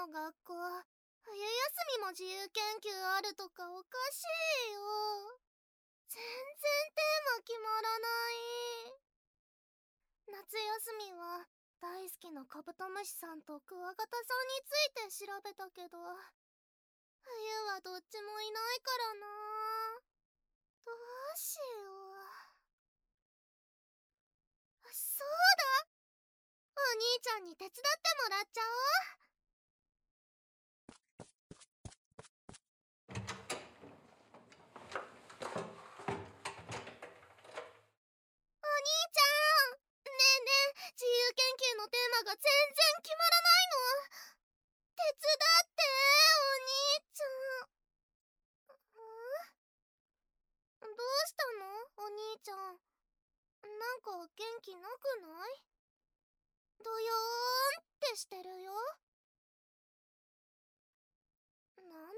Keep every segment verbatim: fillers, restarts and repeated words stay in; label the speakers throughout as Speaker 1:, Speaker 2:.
Speaker 1: の学校、冬休みも自由研究あるとかおかしいよ。全然テーマ決まらない。夏休みは大好きなカブトムシさんとクワガタさんについて調べたけど、冬はどっちもいないからな。どうしよう。そうだ、お兄ちゃんに手伝ってもらっちゃおう。お兄ちゃん、ねえねえ、自由研究のテーマが全然決まらないの。手伝ってお兄ちゃん。ん？どうしたのお兄ちゃん。なんか元気なくない？ドヨーンってしてるよ。なんでもない？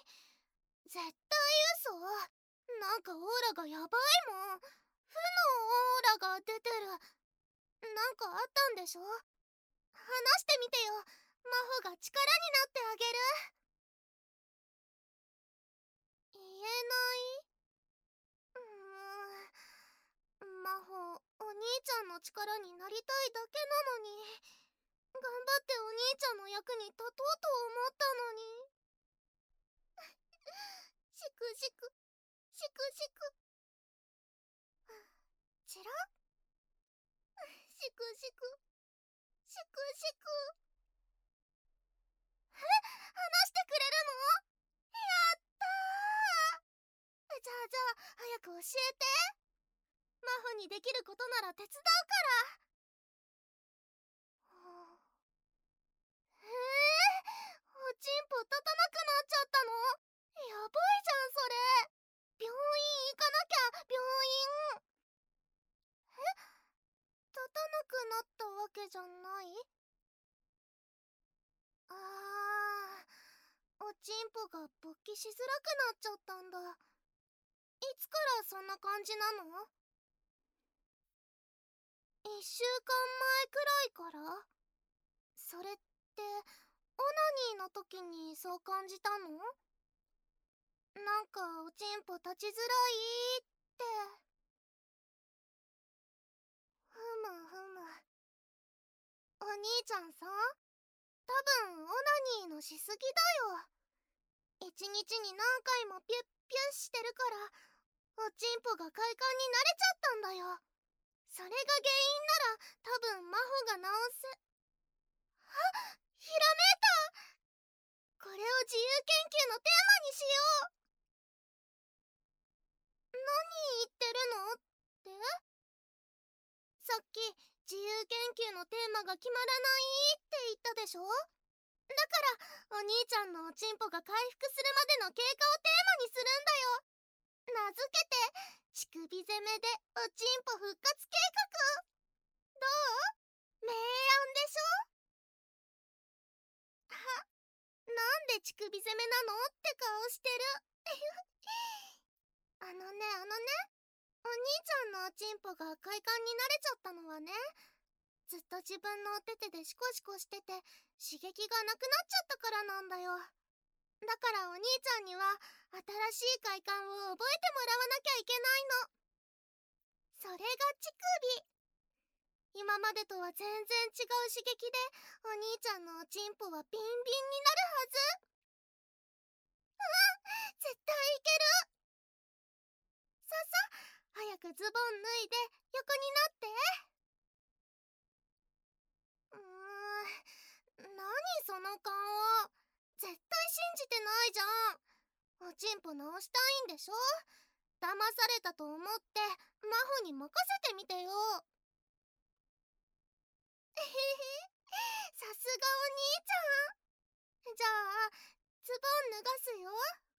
Speaker 1: 絶対嘘。なんかオーラがやばいもん。負のオーラが出てる。なんかあったんでしょ？話してみてよ。真帆が力になってあげる。言えない？うーん、真帆、お兄ちゃんの力になりたいだけなのに。頑張ってお兄ちゃんの役に立とうと思ったのに。しくしく、しくしく。チラッ。しくしく、しくしく。え、話してくれるの？やったー。じゃあじゃあ、早く教えて。真帆にできることなら手伝うから。えー、おちんぽ立たなくなっちゃったの？やばいじゃんそれ。病院行かなきゃ、病院。え、立たなくなったわけじゃない？あー、おちんぽが勃起しづらくなっちゃったんだ。いつからそんな感じなの？一週間前くらいから？それって、オナニーの時にそう感じたの？なんかおちんぽ立ちづらいって。ふむふむ。お兄ちゃんさ、多分オナニーのしすぎだよ。一日に何回もピュッピュッしてるから、おちんぽが快感に慣れちゃったんだよ。それが原因なら多分真帆が直せ。あ、ひらめいた。これを自由研究のテーマにしよう。何言ってるのって？さっき自由研究のテーマが決まらないって言ったでしょ？だからお兄ちゃんのおちんぽが回復するまでの経過をテーマにするんだよ。名付けて乳首攻めでおちんぽ復活計画。どう？明暗でしょ？は、なんで乳首攻めなのって顔してる。あのねあのね、お兄ちゃんのおちんぽが快感に慣れちゃったのはね、ずっと自分のお手手でシコシコしてて刺激がなくなっちゃったからなんだよ。だからお兄ちゃんには新しい快感を覚えてもらわなきゃいけないの。それが乳首。今までとは全然違う刺激でお兄ちゃんのおちんぽはビンビンになるはず。うん、絶対いける。ささ、早くズボン脱いで横になって。うーん、何その顔。絶対信じてないじゃん。おちんぽ直したいんでしょ？騙されたと思って真帆に任せてみてよ。えへへ、さすがお兄ちゃん。じゃあズボン脱がすよ。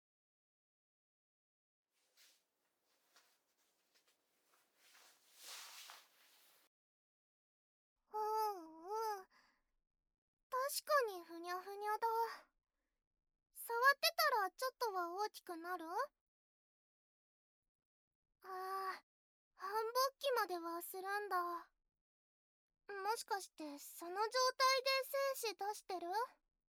Speaker 1: うんうん、確かにふにゃふにゃだ。触ってたらちょっとは大きくなる？ああ、繁忙期まではするんだ。もしかしてその状態で精子出してる？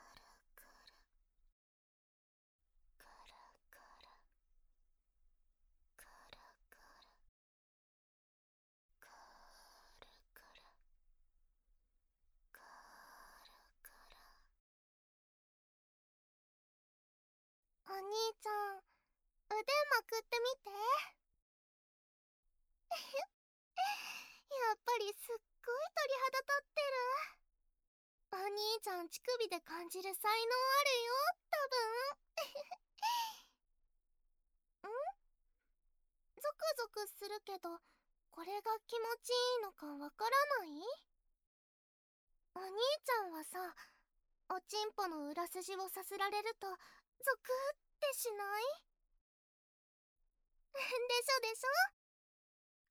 Speaker 1: お兄ちゃん、腕まくってみて。やっぱりすっごい鳥肌立ってる。お兄ちゃん、乳首で感じる才能あるよ、多分。ん？ゾクゾクするけど、これが気持ちいいのかわからない？お兄ちゃんはさ、おちんぽの裏筋をさすられるとゾクってしない？でしょでしょ？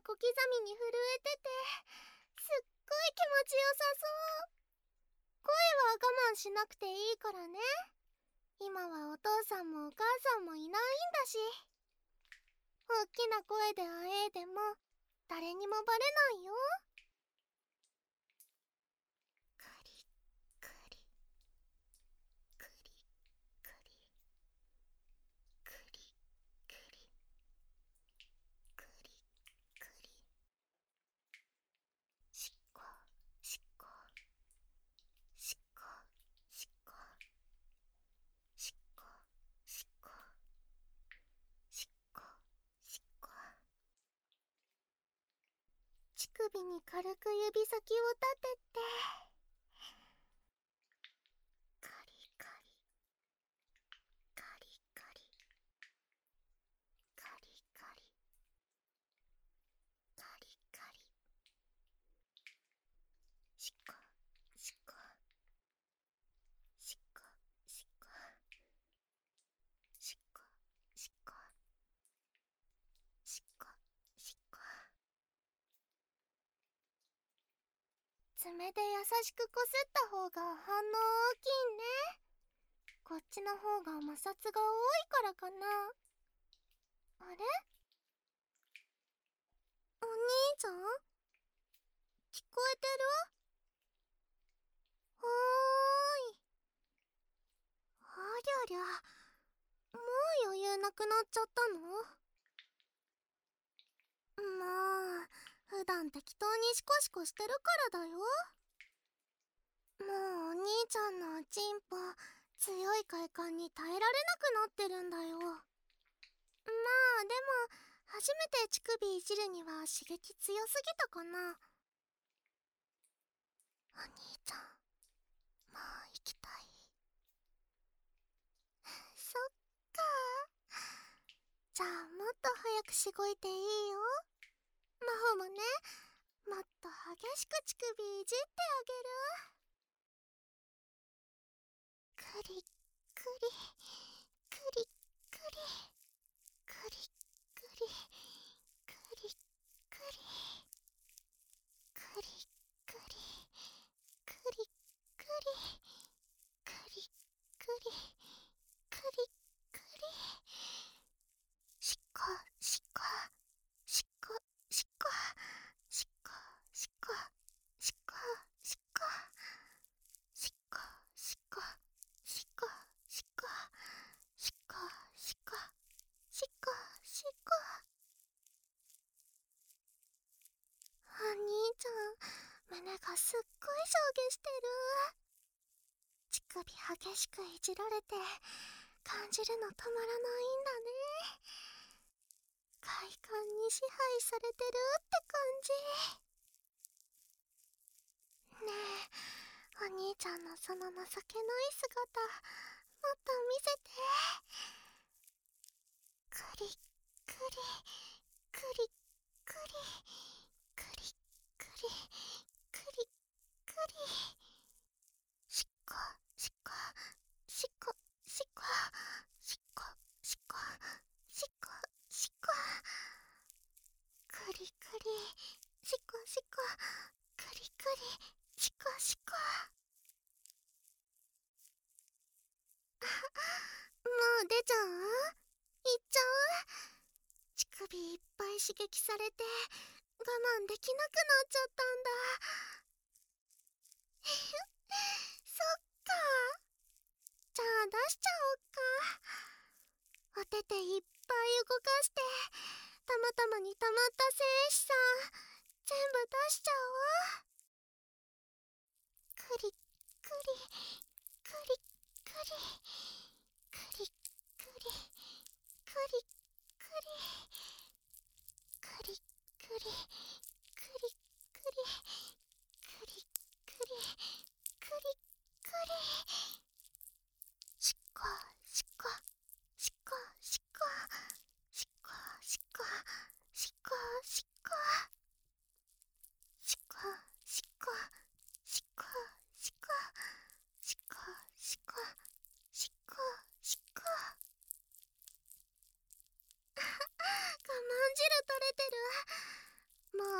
Speaker 1: 小刻みに震えてて、すっごい気持ちよさそう。声は我慢しなくていいからね。今はお父さんもお母さんもいないんだし。大きな声であえいでも誰にもバレないよ。クリクリクリクリクリクリクリクリ、しっこしっこしっこしっこしっこしっこしっこしっこ、乳首に軽く指先を立てて、カリカリカリカリカリカリカリカリ、しっこしっこしっこしっこしっこしっこしっこしっこ、爪で優しくこすった方が反応大きいね。こっちの方が摩擦が多いからかな。あれ、お兄ちゃん、聞こえてる？はーい。ありゃりゃ、もう余裕なくなっちゃったの？まあ、普段適当にシコシコしてるからだよ。もうお兄ちゃんのおちんぽ、強い快感に耐えられなくなってるんだよ。まあでも、初めて乳首いじるには刺激強すぎたかな。お兄ちゃん、もう行きたい？そっか。じゃあもっと早くしごいていいよ。魔法もね、もっと激しく乳首いじってあげる。クリクリクリクリクリクリクリクリクリクリクリクリクリクリクリクリ、しっこしっこしっこしっこしっこしっこしっこしっこしっこしっこしっこしっこしっこしっこしっこしっこ、お兄ちゃん、胸がすっごい上下してる。乳首激しくいじられて感じるの止まらないんだね。快感に支配されてるって感じ。ねえ、お兄ちゃんのその情けない姿、もっと見せて。クリクリクリクリクリクリクリクリ、しっこしっこしっこしっこしっこしっこしっこしっこ、クリクリしっこしっこクリクリしっこしっこ、もう出ちゃう？いっちゃう？乳首いっぱい刺激されて我慢できなくなっちゃったんだ。そっか。じゃあ出しちゃおっか。お手手いっぱい動かして、たまたまにたまった精子さん全部出しちゃおう。クリクリクリクリクリクリクリクリクリクリクリクリクリクリクリクリクリ、しっこしっこしっこしっこしっこしっこしっこしっ